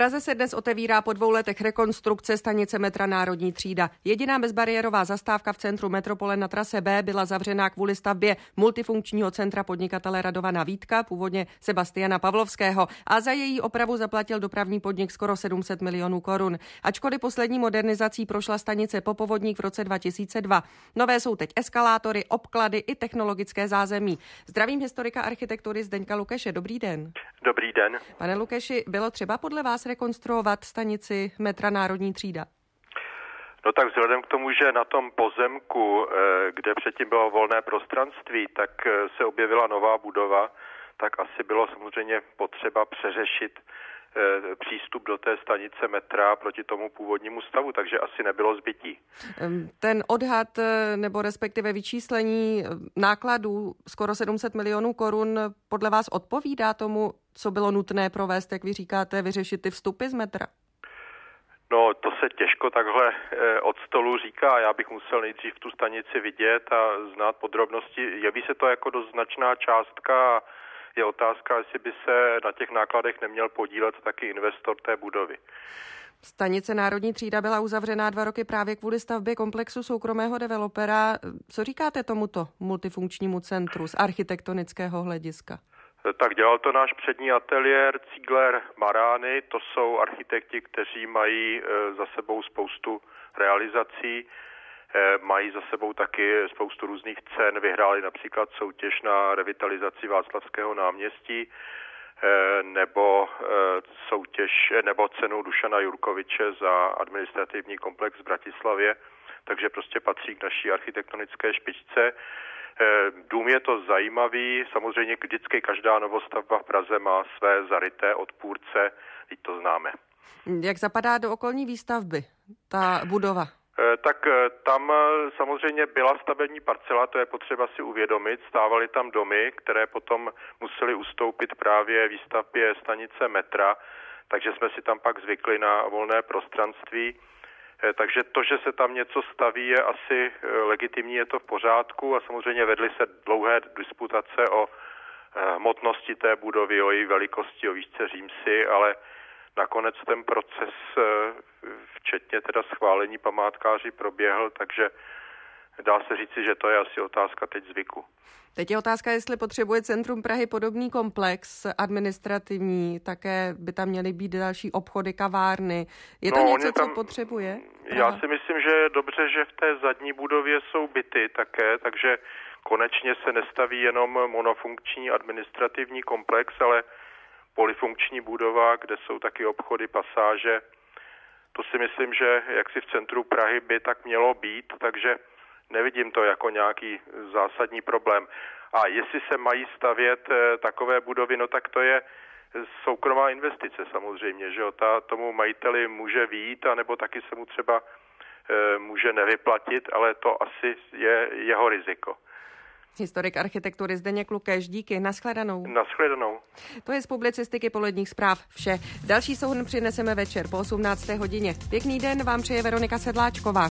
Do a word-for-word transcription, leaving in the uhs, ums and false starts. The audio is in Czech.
Praze se dnes otevírá po dvou letech rekonstrukce stanice metra Národní třída. Jediná bezbariérová zastávka v centru metropole na trase B byla zavřená kvůli stavbě multifunkčního centra podnikatele Radovana Vítka, původně Sebastiana Pavlovského, a za její opravu zaplatil dopravní podnik skoro sedm set milionů korun. Ačkoliv poslední modernizací prošla stanice Popovodník v roce dva tisíce dva. Nové jsou teď eskalátory, obklady i technologické zázemí. Zdravím historika architektury Zdeňka Lukeše. Dobrý den. Dobrý den. Pane Lukeši, bylo třeba podle vás rekonstruovat stanici metra Národní třída? No tak vzhledem k tomu, že na tom pozemku, kde předtím bylo volné prostranství, tak se objevila nová budova, tak asi bylo samozřejmě potřeba přeřešit přístup do té stanice metra proti tomu původnímu stavu, takže asi nebylo zbytí. Ten odhad nebo respektive vyčíslení nákladů skoro sedm set milionů korun podle vás odpovídá tomu, co bylo nutné provést, jak vy říkáte, vyřešit ty vstupy z metra? No, to se těžko takhle od stolu říká. Já bych musel nejdřív tu stanici vidět a znát podrobnosti. Jeví se to jako dost značná částka. Je otázka, jestli by se na těch nákladech neměl podílet taky investor té budovy. Stanice Národní třída byla uzavřená dva roky právě kvůli stavbě komplexu soukromého developera. Co říkáte tomuto multifunkčnímu centru z architektonického hlediska? Tak dělal to náš přední ateliér Ziegler Marány. To jsou architekti, kteří mají za sebou spoustu realizací. Mají za sebou taky spoustu různých cen, vyhráli například soutěž na revitalizaci Václavského náměstí nebo soutěž nebo cenu Dušana Jurkoviče za administrativní komplex v Bratislavě, takže prostě patří k naší architektonické špičce. Dům je to zajímavý, samozřejmě vždycky každá novostavba v Praze má své zaryté odpůrce, teď to známe. Jak zapadá do okolní výstavby ta budova? Tak tam samozřejmě byla stavební parcela, to je potřeba si uvědomit. Stávaly tam domy, které potom museli ustoupit právě výstavbě stanice metra, takže jsme si tam pak zvykli na volné prostranství. Takže to, že se tam něco staví, je asi legitimní, je to v pořádku a samozřejmě vedly se dlouhé disputace o hmotnosti té budovy, o její velikosti, o výšce římsy, ale nakonec ten proces, včetně teda schválení památkáři, proběhl, takže dá se říci, že to je asi otázka teď zvyku. Teď je otázka, jestli potřebuje centrum Prahy podobný komplex administrativní, také by tam měly být další obchody, kavárny. Je to no, něco, tam, co potřebuje Praha? Já si myslím, že je dobře, že v té zadní budově jsou byty také, takže konečně se nestaví jenom monofunkční administrativní komplex, ale polifunkční budova, kde jsou taky obchody, pasáže. To si myslím, že jaksi v centru Prahy by tak mělo být, takže nevidím to jako nějaký zásadní problém. A jestli se mají stavět takové budovy, no tak to je soukromá investice samozřejmě, že jo, ta tomu majiteli může vyjít, anebo taky se mu třeba e, může nevyplatit, ale to asi je jeho riziko. Historik architektury Zdeněk Lukeš, díky, nashledanou. Nashledanou. To je z publicistiky Poledních zpráv vše. Další souhrn přineseme večer po osmnácté hodině. Pěkný den vám přeje Veronika Sedláčková.